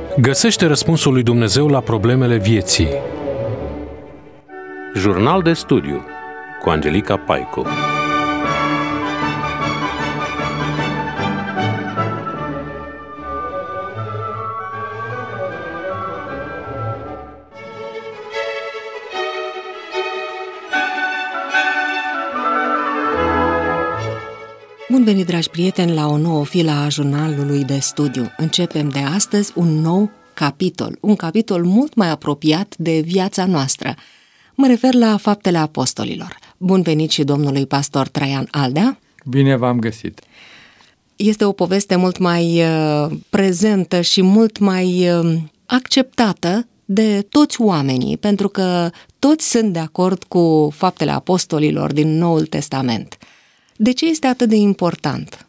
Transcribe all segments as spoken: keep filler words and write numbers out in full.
Găsește răspunsul lui Dumnezeu la problemele vieții. Jurnal de studiu cu Angelica Paicu. Bun venit, dragi prieteni, la o nouă filă a jurnalului de studiu. Începem de astăzi un nou capitol, un capitol mult mai apropiat de viața noastră. Mă refer la Faptele Apostolilor. Bun venit și domnului pastor Traian Aldea. Bine v-am găsit. Este o poveste mult mai uh, prezentă și mult mai uh, acceptată de toți oamenii, pentru că toți sunt de acord cu Faptele Apostolilor din Noul Testament. De ce este atât de important?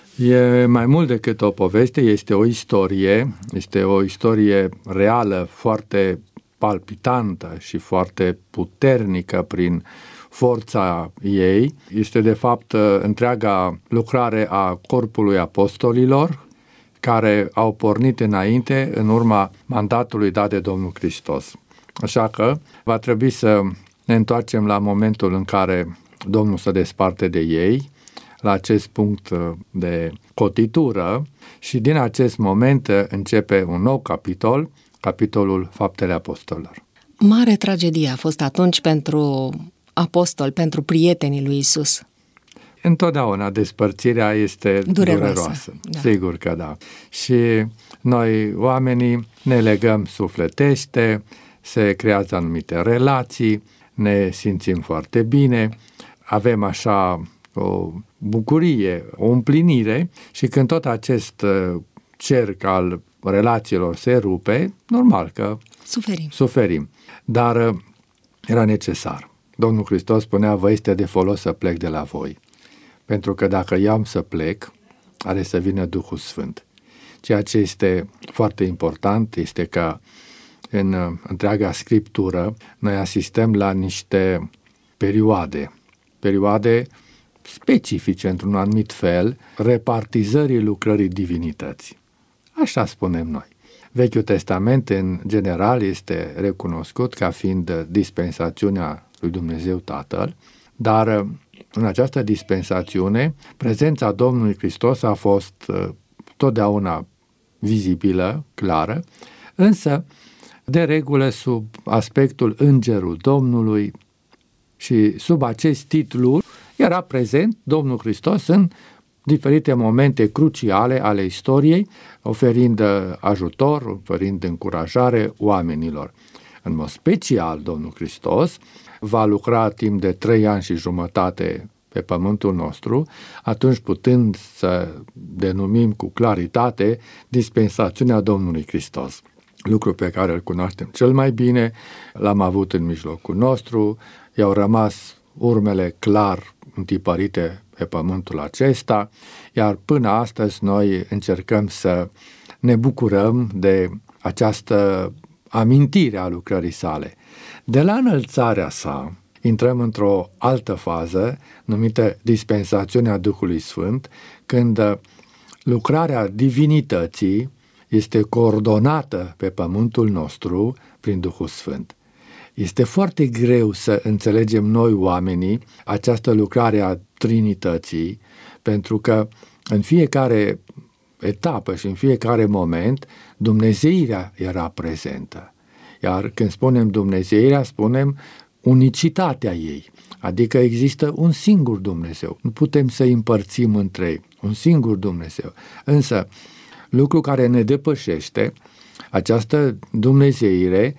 E mai mult decât o poveste, este o istorie, este o istorie reală, foarte palpitantă și foarte puternică prin forța ei. Este de fapt întreaga lucrare a corpului apostolilor care au pornit înainte în urma mandatului dat de Domnul Hristos. Așa că va trebui să ne întoarcem la momentul în care Domnul se desparte de ei, la acest punct de cotitură, și din acest moment începe un nou capitol, capitolul Faptele Apostolilor. Mare tragedie a fost atunci pentru apostoli, pentru prietenii lui Isus. Întotdeauna despărțirea este dureroasă, dureroasă. Da. Sigur că da. Și noi, oamenii, ne legăm sufletește, se creează anumite relații, ne simțim foarte bine, avem așa o bucurie, o împlinire, și când tot acest cerc al relațiilor se rupe, normal că suferim. suferim. Dar era necesar. Domnul Hristos spunea: vă este de folos să plec de la voi, pentru că dacă eu am să plec, are să vină Duhul Sfânt. Ceea ce este foarte important este că în întreaga Scriptură noi asistăm la niște perioade, perioade specifice într-un anumit fel, repartizării lucrării divinității. Așa spunem noi. Vechiul Testament, în general, este recunoscut ca fiind dispensațiunea lui Dumnezeu Tatăl, dar în această dispensațiune, prezența Domnului Hristos a fost totdeauna vizibilă, clară, însă, de regulă, sub aspectul Îngerul Domnului, și sub acest titlu era prezent Domnul Hristos în diferite momente cruciale ale istoriei, oferind ajutor, oferind încurajare oamenilor. În mod special, Domnul Hristos va lucra timp de trei ani și jumătate pe pământul nostru, atunci putând să denumim cu claritate dispensațiunea Domnului Hristos. Lucru pe care îl cunoaștem cel mai bine, l-am avut în mijlocul nostru, i-au rămas urmele clar întipărite pe pământul acesta, iar până astăzi noi încercăm să ne bucurăm de această amintire a lucrării sale. De la înălțarea sa intrăm într-o altă fază numită dispensațiunea Duhului Sfânt, când lucrarea divinității este coordonată pe pământul nostru prin Duhul Sfânt. Este foarte greu să înțelegem noi, oamenii, această lucrare a Trinității, pentru că în fiecare etapă și în fiecare moment Dumnezeirea era prezentă. Iar când spunem Dumnezeirea, spunem unicitatea ei, adică există un singur Dumnezeu. Nu putem să îi împărțim între ei, un singur Dumnezeu. Însă, lucru care ne depășește, această dumnezeire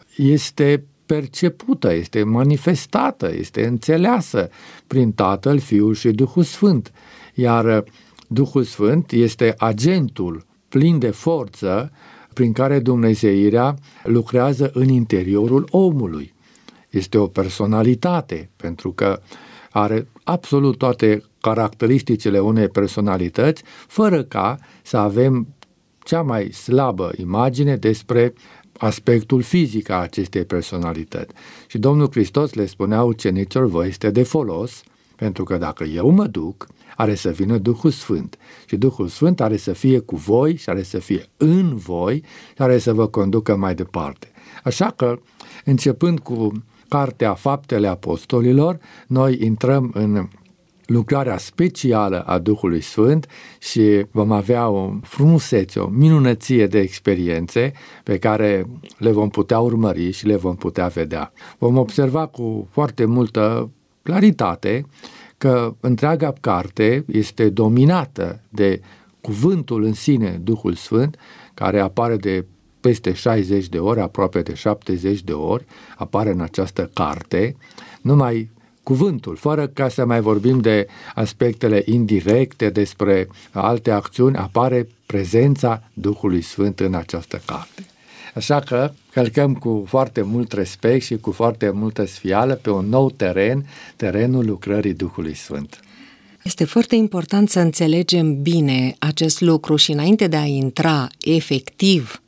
este percepută, este manifestată, este înțeleasă prin Tatăl, Fiul și Duhul Sfânt. Iar Duhul Sfânt este agentul plin de forță prin care dumnezeirea lucrează în interiorul omului. Este o personalitate, pentru că are absolut toate caracteristicile unei personalități, fără ca să avem cea mai slabă imagine despre aspectul fizic a acestei personalități. Și Domnul Hristos le spunea ucenicilor: vă este de folos, pentru că dacă eu mă duc, are să vină Duhul Sfânt. Și Duhul Sfânt are să fie cu voi și are să fie în voi și are să vă conducă mai departe. Așa că, începând cu Cartea Faptele Apostolilor, noi intrăm în lucrarea specială a Duhului Sfânt și vom avea o frumusețe, o minunăție de experiențe pe care le vom putea urmări și le vom putea vedea. Vom observa cu foarte multă claritate că întreaga carte este dominată de cuvântul în sine, Duhul Sfânt, care apare de peste șaizeci de ori, aproape de șaptezeci de ori, apare în această carte, numai cuvântul, fără ca să mai vorbim de aspectele indirecte despre alte acțiuni, apare prezența Duhului Sfânt în această carte. Așa că călcăm cu foarte mult respect și cu foarte multă sfială pe un nou teren, terenul lucrării Duhului Sfânt. Este foarte important să înțelegem bine acest lucru și înainte de a intra efectiv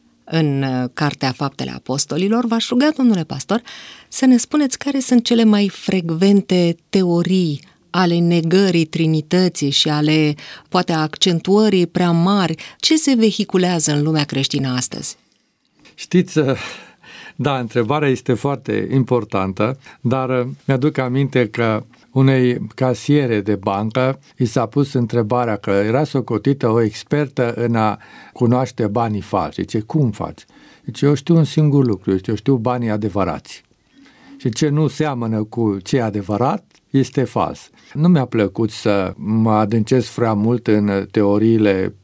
în Cartea Faptele Apostolilor, v-aș ruga, domnule pastor, să ne spuneți care sunt cele mai frecvente teorii ale negării Trinității și ale, poate, accentuării prea mari. Ce se vehiculează în lumea creștină astăzi? Știți, da, întrebarea este foarte importantă, dar mi-aduc aminte că unei casiere de bancă i s-a pus întrebarea, că era socotită o expertă în a cunoaște banii falși. Zice, cum faci? Zice, eu știu un singur lucru, zice, eu știu banii adevărați. Și ce nu seamănă cu ce e adevărat, este fals. Nu mi-a plăcut să mă adâncesc prea mult în teoriile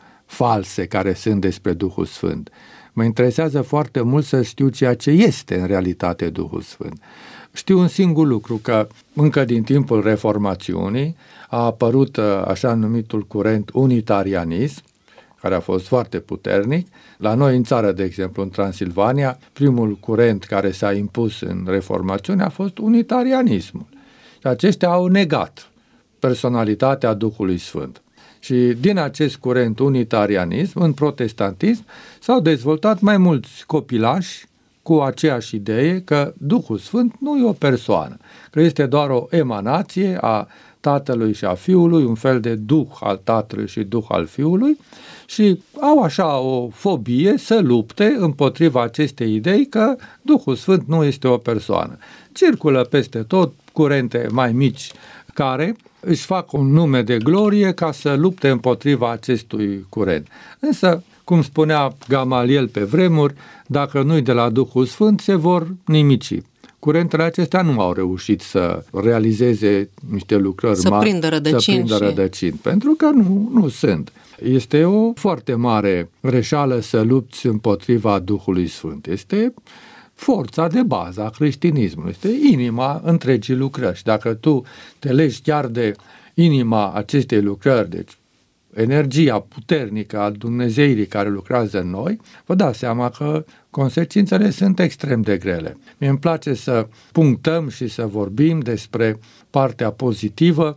false care sunt despre Duhul Sfânt. Mă interesează foarte mult să știu ceea ce este în realitate Duhul Sfânt. Știu un singur lucru, că încă din timpul Reformațiunii a apărut așa numitul curent unitarianism, care a fost foarte puternic. La noi în țară, de exemplu, în Transilvania, primul curent care s-a impus în Reformațiune a fost unitarianismul. Și aceștia au negat personalitatea Duhului Sfânt. Și din acest curent unitarianism, în protestantism, s-au dezvoltat mai mulți copilași cu aceeași idee că Duhul Sfânt nu e o persoană, că este doar o emanație a Tatălui și a Fiului, un fel de Duh al Tatălui și Duh al Fiului, și au așa o fobie să lupte împotriva acestei idei că Duhul Sfânt nu este o persoană. Circulă peste tot curente mai mici care își fac un nume de glorie ca să lupte împotriva acestui curent. Însă, cum spunea Gamaliel pe vremuri, dacă nu-i de la Duhul Sfânt, se vor nimici. Curentele acestea nu au reușit să realizeze niște lucrări să mari, prindă rădăcini, să prindă și... rădăcini, pentru că nu, nu sunt. Este o foarte mare greșeală să lupți împotriva Duhului Sfânt. Este forța de bază a creștinismului, este inima întregii lucrări. Și dacă tu te legi chiar de inima acestei lucrări, deci energia puternică a Dumnezeirii care lucrează în noi, vă dați seama că consecințele sunt extrem de grele. Mie îmi place să punctăm și să vorbim despre partea pozitivă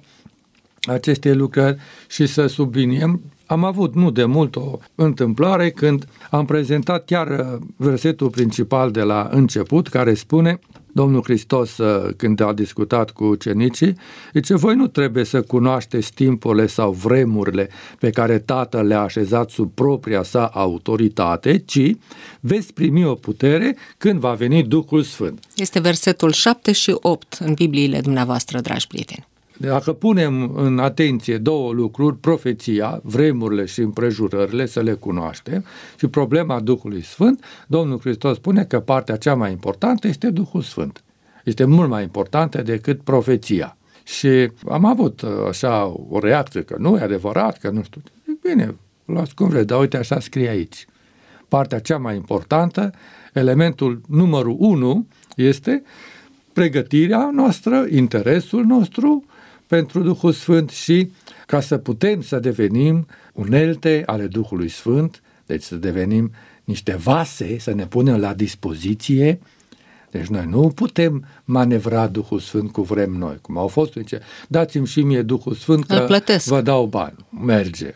acestei lucrări și să subliniem. Am avut nu de mult o întâmplare când am prezentat chiar versetul principal de la început, care spune: Domnul Hristos, când a discutat cu ucenicii, zice, voi nu trebuie să cunoașteți timpurile sau vremurile pe care Tatăl le-a așezat sub propria sa autoritate, ci veți primi o putere când va veni Duhul Sfânt. Este versetul șapte și opt în Bibliile dumneavoastră, dragi prieteni. Dacă punem în atenție două lucruri, profeția, vremurile și împrejurările, să le cunoaștem, și problema Duhului Sfânt, Domnul Hristos spune că partea cea mai importantă este Duhul Sfânt. Este mult mai importantă decât profeția. Și am avut așa o reacție că nu e adevărat, că nu știu. Bine, luați cum vreți, dar uite, așa scrie aici. Partea cea mai importantă, elementul numărul unu, este pregătirea noastră, interesul nostru pentru Duhul Sfânt și ca să putem să devenim unelte ale Duhului Sfânt, deci să devenim niște vase, să ne punem la dispoziție. Deci noi nu putem manevra Duhul Sfânt cum vrem noi, cum au fost, zice, dați-mi și mie Duhul Sfânt că vă dau bani. Merge.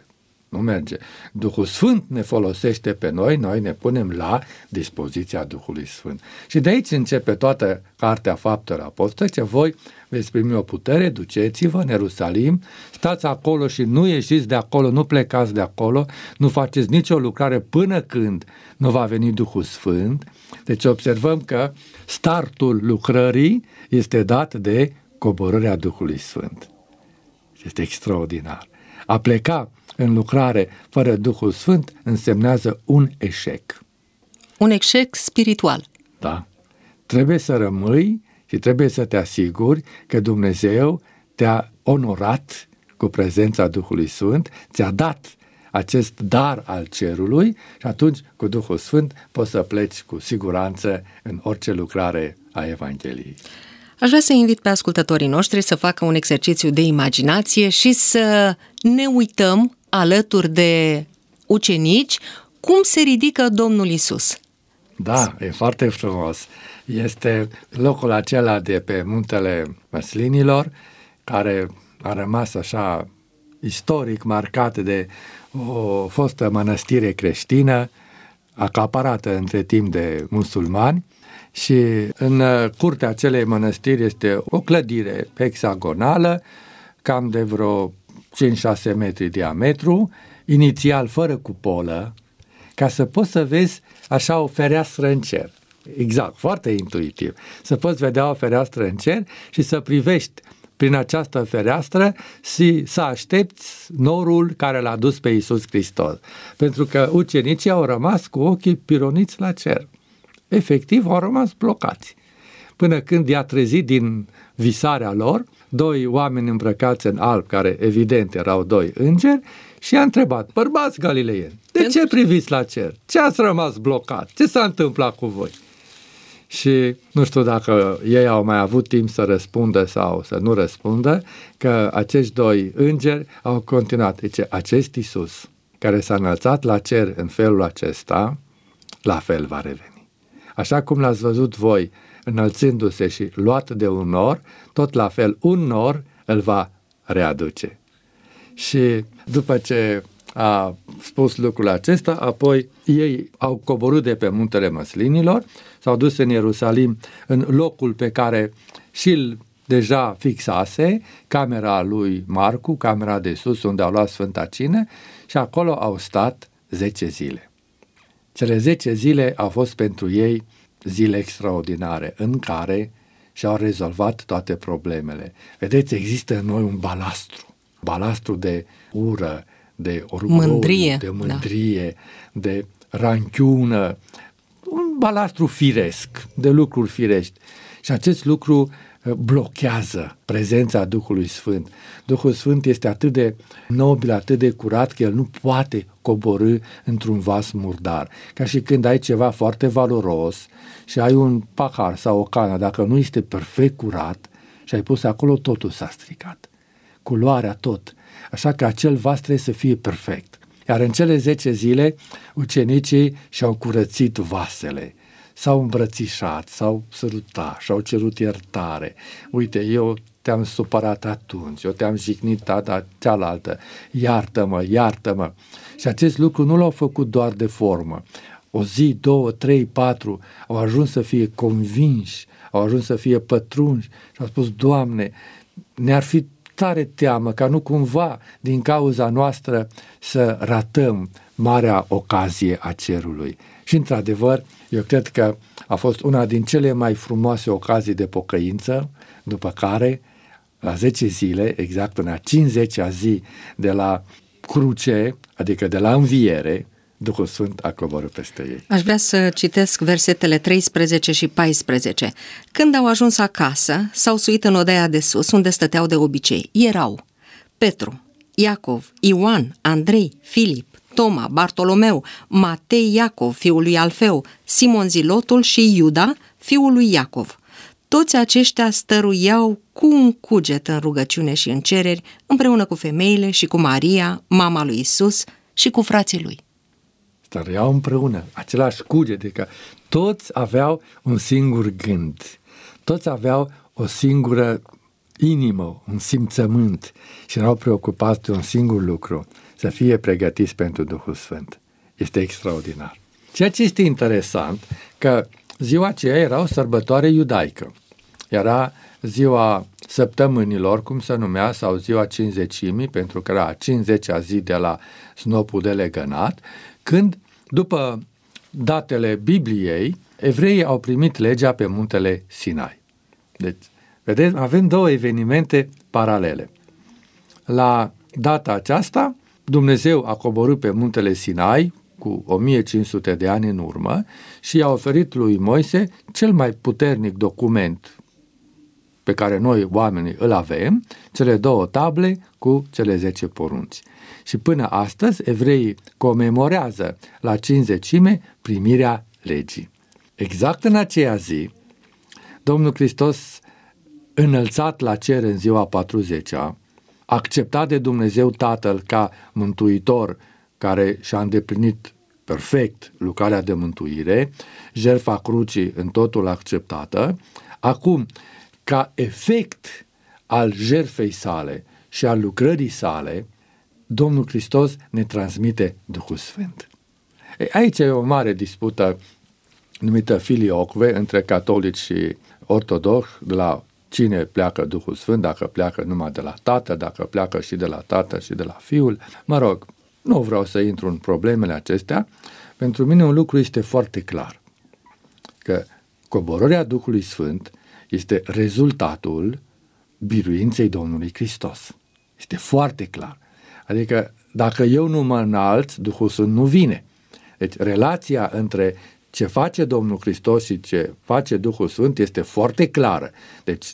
Nu merge. Duhul Sfânt ne folosește pe noi, noi ne punem la dispoziția Duhului Sfânt. Și de aici începe toată cartea Faptelor Apostolice. Voi veți primi o putere, duceți-vă în Ierusalim, stați acolo și nu ieșiți de acolo, nu plecați de acolo, nu faceți nicio lucrare până când nu va veni Duhul Sfânt. Deci observăm că startul lucrării este dat de coborârea Duhului Sfânt. Este extraordinar. A pleca în lucrare fără Duhul Sfânt însemnează un eșec. Un eșec spiritual. Da. Trebuie să rămâi și trebuie să te asiguri că Dumnezeu te-a onorat cu prezența Duhului Sfânt, ți-a dat acest dar al cerului și atunci cu Duhul Sfânt poți să pleci cu siguranță în orice lucrare a Evangheliei. Aș vrea să invit pe ascultătorii noștri să facă un exercițiu de imaginație și să ne uităm alături de ucenici cum se ridică Domnul Iisus. Da, e foarte frumos. Este locul acela de pe muntele Măslinilor, care a rămas așa istoric marcat de o fostă mănăstire creștină, acaparată între timp de musulmani, și în curtea acelei mănăstiri este o clădire hexagonală, cam de vreo cinci șase metri diametru, inițial fără cupolă, ca să poți să vezi așa o fereastră în cer. Exact, foarte intuitiv. Să poți vedea o fereastră în cer și să privești prin această fereastră și să aștepți norul care l-a dus pe Iisus Hristos. Pentru că ucenicii au rămas cu ochii pironiți la cer. Efectiv, au rămas blocați. Până când i-a trezit din visarea lor doi oameni îmbrăcați în alb, care evident erau doi îngeri, și i-a întrebat: bărbați galileieni, de Pentru... ce priviți la cer? Ce ați rămas blocat? Ce s-a întâmplat cu voi? Și nu știu dacă ei au mai avut timp să răspundă sau să nu răspundă, că acești doi îngeri au continuat. Deci acest Iisus care s-a înălțat la cer în felul acesta, la fel va reveni. Așa cum l-ați văzut voi înălțându-se și luat de un nor, tot la fel un nor îl va readuce. Și după ce a spus lucrul acesta, apoi ei au coborât de pe muntele Măslinilor, s-au dus în Ierusalim, în locul pe care și-l deja fixase, camera lui Marcu, camera de sus unde au luat Sfânta Cină, și acolo au stat zece zile. Cele zece zile au fost pentru ei zile extraordinare, în care și-au rezolvat toate problemele. Vedeți, există în noi un balastru, balastru de ură, de orgoliu, mândrie, de mândrie, da. de ranchiună, un balastru firesc, de lucruri firești. Și acest lucru blochează prezența Duhului Sfânt. Duhul Sfânt este atât de nobil, atât de curat, că el nu poate coborî într-un vas murdar. Ca și când ai ceva foarte valoros și ai un pahar sau o cană, dacă nu este perfect curat și ai pus acolo, totul s-a stricat. Culoarea, tot. Așa că acel vas trebuie să fie perfect. Iar în cele zece zile, ucenicii și-au curățit vasele, s-au îmbrățișat, s-au sărutat, și-au cerut iertare. Uite, eu te-am supărat atunci, eu te-am jignit data cealaltă, iartă-mă, iartă-mă. Și acest lucru nu l-au făcut doar de formă. O zi, două, trei, patru, au ajuns să fie convinși, au ajuns să fie pătrunși și au spus: Doamne, ne-ar fi tare teamă ca nu cumva din cauza noastră să ratăm marea ocazie a cerului. Și într-adevăr, eu cred că a fost una din cele mai frumoase ocazii de pocăință, după care, la zece zile, exact în a cincizecea zi de la cruce, adică de la înviere, Duhul Sfânt a coborât peste ei. Aș vrea să citesc versetele treisprezece și paisprezece. Când au ajuns acasă, s-au suit în odaia de sus, unde stăteau de obicei. Erau Petru, Iacov, Ioan, Andrei, Filip, Toma, Bartolomeu, Matei, Iacov, fiul lui Alfeu, Simon Zilotul și Iuda, fiul lui Iacov. Toți aceștia stăruiau cu un cuget în rugăciune și în cereri, împreună cu femeile și cu Maria, mama lui Isus, și cu frații lui. Stăruiau împreună, același cuget, adică toți aveau un singur gând, toți aveau o singură inimă, un simțământ și erau preocupați de un singur lucru, să fie pregătiți pentru Duhul Sfânt. Este extraordinar. Ceea ce este interesant, că ziua aceea era o sărbătoare iudaică. Era ziua săptămânilor, cum se numea, sau ziua cincizecimii, pentru că era a cincizecea zi de la snopul de legănat, când, după datele Bibliei, evreii au primit legea pe muntele Sinai. Deci, vedeți, avem două evenimente paralele. La data aceasta, Dumnezeu a coborât pe muntele Sinai cu o mie cinci sute de ani în urmă și i-a oferit lui Moise cel mai puternic document pe care noi oamenii îl avem, cele două table cu cele zece porunci. Și până astăzi, evreii comemorează la cincizecime primirea legii. Exact în aceea zi, Domnul Hristos, înălțat la cer în ziua a patruzecea, acceptat de Dumnezeu Tatăl ca mântuitor, care și-a îndeplinit perfect lucrarea de mântuire, jertfa crucii în totul acceptată, acum, ca efect al jertfei sale și al lucrării sale, Domnul Hristos ne transmite Duhul Sfânt. E, aici e o mare dispută numită filioque între catolici și ortodoxi, de la cine pleacă Duhul Sfânt, dacă pleacă numai de la Tată, dacă pleacă și de la Tată și de la Fiul. Mă rog, nu vreau să intru în problemele acestea. Pentru mine un lucru este foarte clar, că coborârea Duhului Sfânt este rezultatul biruinței Domnului Hristos. Este foarte clar. Adică dacă eu nu mă înalț, Duhul Sfânt nu vine. Deci relația între ce face Domnul Hristos și ce face Duhul Sfânt este foarte clară. Deci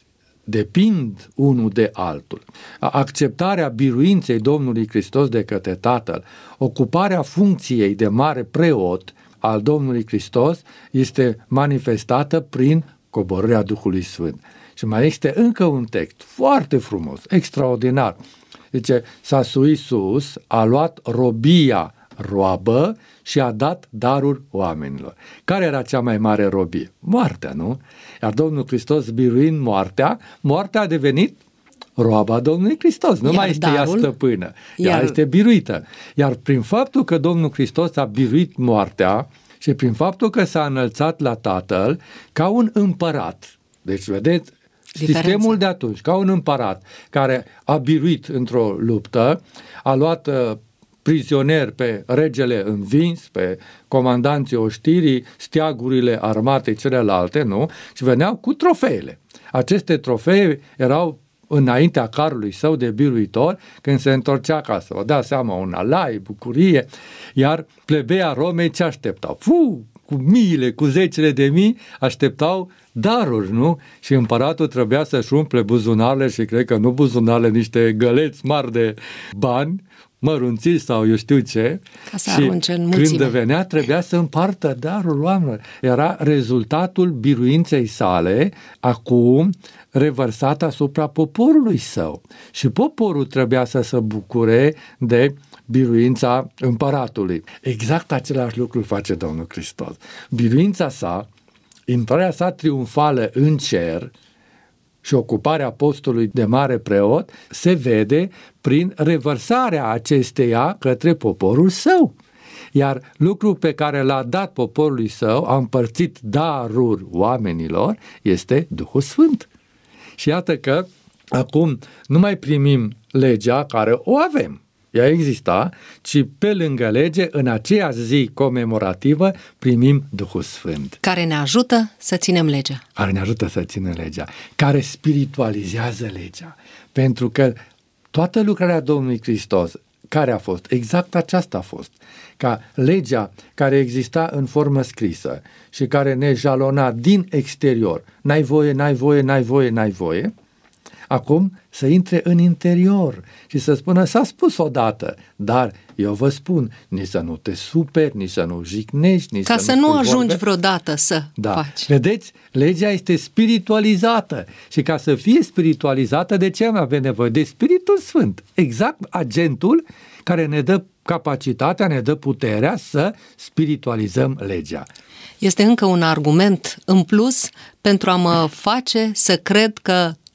depind unul de altul. Acceptarea biruinței Domnului Hristos de către Tatăl, ocuparea funcției de mare preot al Domnului Hristos este manifestată prin coborârea Duhului Sfânt. Și mai este încă un text foarte frumos, extraordinar. Zice, s-a suit sus, a luat robia roabă și a dat daruri oamenilor. Care era cea mai mare robie? Moartea, nu? Iar Domnul Hristos, biruind moartea, moartea a devenit roaba Domnului Hristos. Nu iar mai este darul, ea stăpână, ea iar... este biruită. Iar prin faptul că Domnul Hristos a biruit moartea și prin faptul că s-a înălțat la Tatăl ca un împărat, deci vedeți, diferența. Sistemul de atunci, ca un împărat care a biruit într-o luptă, a luat uh, prizonieri pe regele învins, pe comandanții oștirii, steagurile armatei celelalte, nu? Și veneau cu trofeele. Aceste trofee erau înaintea carului său de biruitor, când se întorcea acasă. Vă dați seama, un alai, bucurie, iar plebea Romei ce așteptau? Fu, cu miile, cu zecile de mii, așteptau daruri, nu? Și împăratul trebuia să-și umple buzunarele și cred că nu buzunarele, niște găleți mari de bani, mărunțiți sau eu știu ce, ca să și arunce în mulțime. Când venea trebuia să împartă darul oamenilor. Era rezultatul biruinței sale, acum revărsat asupra poporului său. Și poporul trebuia să se bucure de biruința împăratului. Exact același lucru face Domnul Hristos. Biruința sa, intrarea sa triumfală în cer și ocuparea postului de mare preot se vede prin revărsarea acesteia către poporul său. Iar lucrul pe care l-a dat poporului său, a împărțit daruri oamenilor, este Duhul Sfânt. Și iată că acum nu mai primim legea care o avem, ea exista, ci pe lângă lege, în aceea zi comemorativă, primim Duhul Sfânt. Care ne ajută să ținem legea. Care ne ajută să ținem legea, care spiritualizează legea. Pentru că toată lucrarea Domnului Hristos, care a fost? Exact aceasta a fost. Ca legea care exista în formă scrisă și care ne jalona din exterior, n-ai voie, n-ai voie, n-ai voie, n-ai voie, acum să intre în interior și să spună, s-a spus odată, dar eu vă spun, nici să nu te superi, nici să nu jignești, nici ca să, să nu, nu ajungi vorbe. vreodată să da. faci. Vedeți, legea este spiritualizată și ca să fie spiritualizată, de ce avem nevoie? De Spiritul Sfânt, exact agentul care ne dă capacitatea, ne dă puterea să spiritualizăm legea. Este încă un argument în plus pentru a mă face să cred că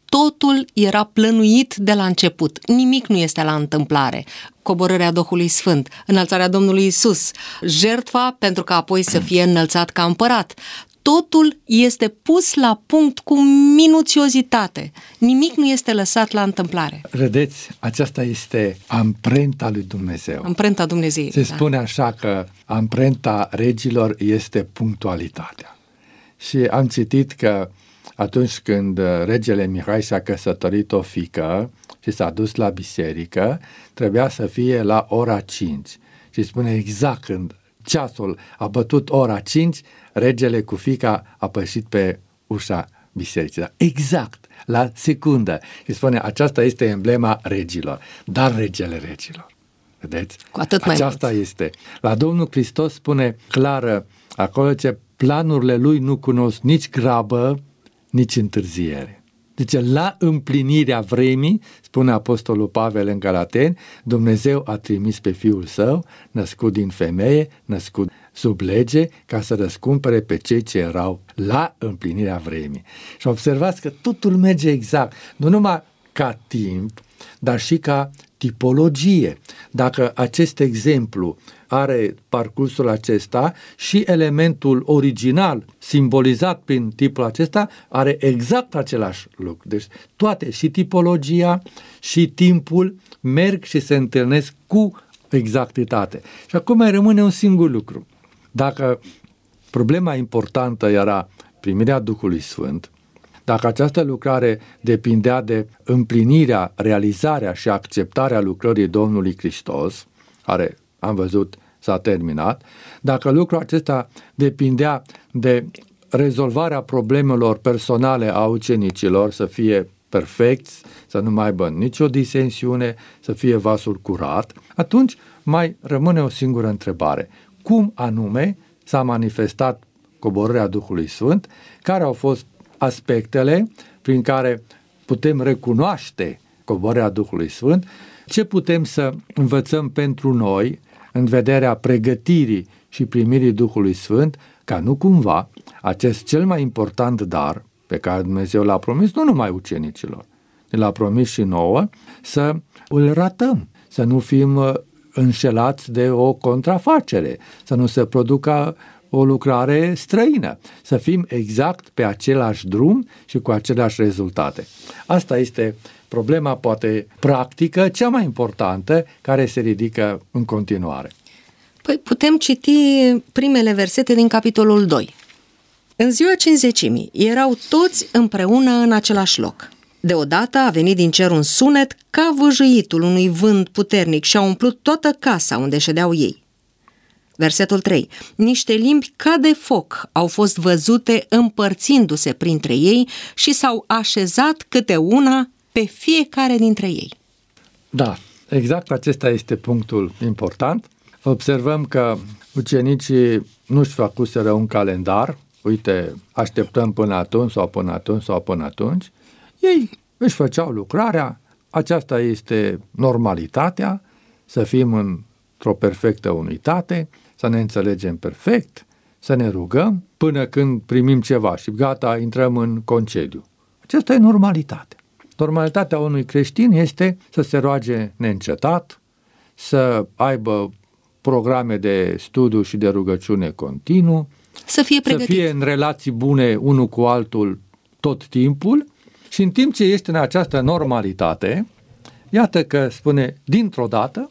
Totul era plănuit de la început. Nimic nu este la întâmplare. Coborârea Duhului Sfânt, înălțarea Domnului Isus, jertfa pentru că apoi să fie înălțat ca împărat. Totul este pus la punct cu minuțiozitate. Nimic nu este lăsat la întâmplare. Vedeți, aceasta este amprenta lui Dumnezeu. Amprenta Dumnezeu. Se spune așa că amprenta regilor este punctualitatea. Și am citit că atunci când regele Mihai și-a căsătorit o fiică și s-a dus la biserică, trebuia să fie la ora cinci. Și spune exact când ceasul a bătut ora cinci, regele cu fiica a pășit pe ușa bisericii. Da, exact, la secundă. Și spune, aceasta este emblema regilor, dar regele regilor. Vedeți? Cu atât mai aceasta mult. este. La Domnul Hristos spune clar acolo ce planurile lui nu cunosc nici grabă, nici întârziere. Zice, la împlinirea vremii, spune Apostolul Pavel în Galateni, Dumnezeu a trimis pe Fiul Său, născut din femeie, născut sub lege, ca să răscumpere pe cei ce erau la împlinirea vremii. Și observați că totul merge exact, nu numai ca timp, dar și ca tipologie. Dacă acest exemplu are parcursul acesta și elementul original simbolizat prin tipul acesta are exact același lucru. Deci toate, și tipologia și timpul merg și se întâlnesc cu exactitate. Și acum mai rămâne un singur lucru. Dacă problema importantă era primirea Duhului Sfânt, dacă această lucrare depindea de împlinirea, realizarea și acceptarea lucrării Domnului Hristos, care am văzut s-a terminat, dacă lucrul acesta depindea de rezolvarea problemelor personale a ucenicilor, să fie perfecți, să nu mai aibă nicio disensiune, să fie vasul curat, atunci mai rămâne o singură întrebare. Cum anume s-a manifestat coborârea Duhului Sfânt? Care au fost aspectele prin care putem recunoaște coborârea Duhului Sfânt? Ce putem să învățăm pentru noi în vederea pregătirii și primirii Duhului Sfânt, ca nu cumva acest cel mai important dar pe care Dumnezeu l-a promis nu numai ucenicilor, l-a promis și nouă, să îl ratăm, să nu fim înșelați de o contrafacere, să nu se producă o lucrare străină, să fim exact pe același drum și cu aceleași rezultate. Asta este problema, poate practică, cea mai importantă, care se ridică în continuare. Păi putem citi primele versete din capitolul doi. În ziua cincizecimii erau toți împreună în același loc. Deodată a venit din cer un sunet ca vâjâitul unui vânt puternic și a umplut toată casa unde ședeau ei. Versetul trei. Niște limbi ca de foc au fost văzute împărțindu-se printre ei și s-au așezat câte una pe fiecare dintre ei. Da, exact acesta este punctul important. Observăm că ucenicii nu-și făcuseră un calendar, uite, așteptăm până atunci sau până atunci sau până atunci. Ei își făceau lucrarea, aceasta este normalitatea, să fim într-o perfectă unitate, să ne înțelegem perfect, să ne rugăm până când primim ceva și gata, intrăm în concediu. Aceasta e normalitatea. Normalitatea unui creștin este să se roage neîncetat, să aibă programe de studiu și de rugăciune continuu, să fie pregătit, să fie în relații bune unul cu altul tot timpul și în timp ce ești în această normalitate, iată că spune, dintr-o dată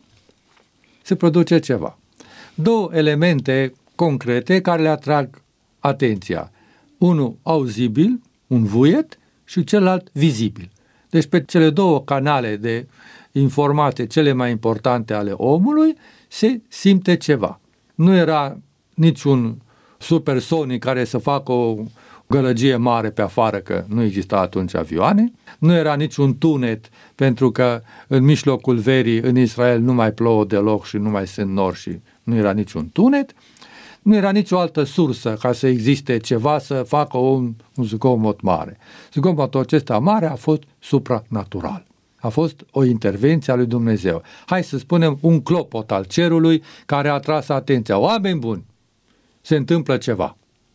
se produce ceva. Două elemente concrete care le atrag atenția. Unul auzibil, un vuiet, și celălalt vizibil. Deci pe cele două canale de informație cele mai importante ale omului se simte ceva. Nu era niciun supersonic care să facă o gălăgie mare pe afară, că nu exista atunci avioane, nu era niciun tunet, pentru că în mijlocul verii în Israel nu mai plouă deloc și nu mai sunt nori și nu era niciun tunet, nu era nicio altă sursă ca să existe ceva să facă un, un zgomot mare. Zgomotul acesta mare a fost supranatural. A fost o intervenție a lui Dumnezeu. Hai să spunem un clopot al cerului care a atras atenția. Oameni buni, se întâmplă ceva.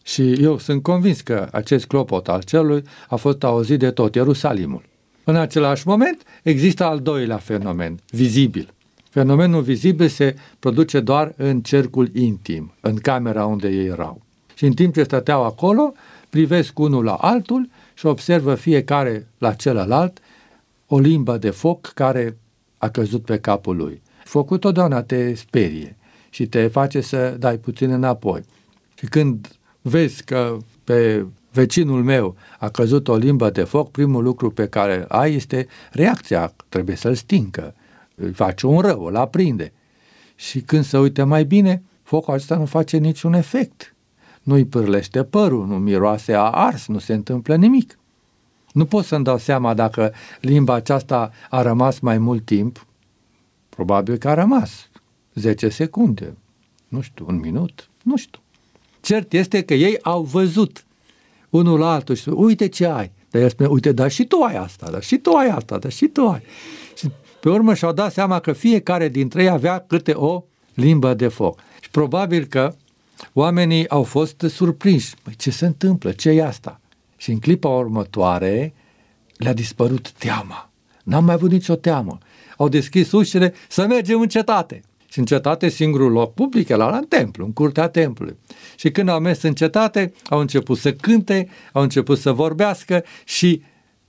Și eu sunt convins că acest clopot al cerului a fost auzit de tot Ierusalimul. În același moment există al doilea fenomen, vizibil. Fenomenul vizibil se produce doar în cercul intim, în camera unde ei erau. Și în timp ce stăteau acolo, privesc unul la altul și observă fiecare la celălalt o limbă de foc care a căzut pe capul lui. Focul totdeauna te sperie și te face să dai puțin înapoi. Și când vezi că pe vecinul meu a căzut o limbă de foc, primul lucru pe care ai este reacția, trebuie să-l stingă, îi face un rău, îl aprinde. Și când se uite mai bine, focul acesta nu face niciun efect. Nu-i pârlește părul, nu miroase a ars, nu se întâmplă nimic. Nu pot să-mi dau seama dacă limba aceasta a rămas mai mult timp. Probabil că a rămas zece secunde, nu știu, un minut, nu știu. Cert este că ei au văzut unul la altul și spune, uite ce ai. Dar el spune, uite, dar și tu ai asta, dar și tu ai asta, dar și tu ai. Și pe urmă și-au dat seama că fiecare dintre ei avea câte o limbă de foc. Și probabil că oamenii au fost surprinși. Păi ce se întâmplă? Ce e asta? Și în clipa următoare le-a dispărut teama. N-am mai avut nicio teamă. Au deschis ușile să mergem în cetate. Și în cetate singurul loc public era la templu, în curtea templului. Și când au mers în cetate, au început să cânte, au început să vorbească și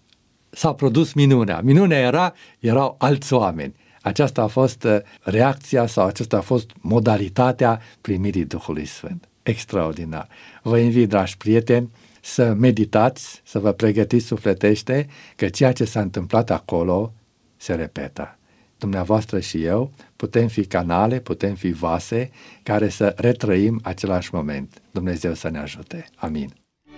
s-a produs minunea. Minunea era, erau alți oameni. Aceasta a fost reacția sau aceasta a fost modalitatea primirii Duhului Sfânt. Extraordinar. Vă invit, dragi prieteni, să meditați, să vă pregătiți sufletește că ceea ce s-a întâmplat acolo se repetă. Dumneavoastră și eu putem fi canale, putem fi vase care să retrăim același moment. Dumnezeu să ne ajute. Amin.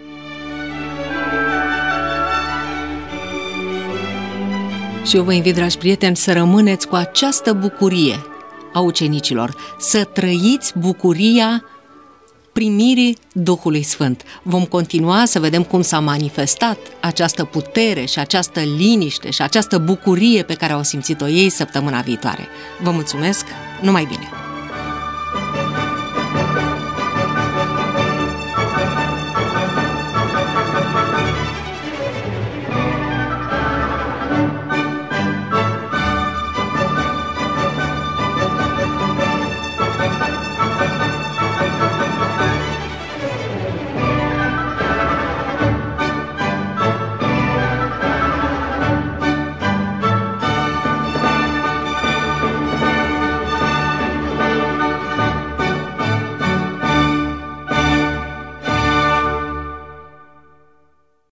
Și eu vă invit, dragi prieteni, să rămâneți cu această bucurie a ucenicilor, să trăiți bucuria primirii Duhului Sfânt. Vom continua să vedem cum s-a manifestat această putere și această liniște și această bucurie pe care au simțit-o ei săptămâna viitoare. Vă mulțumesc, numai bine!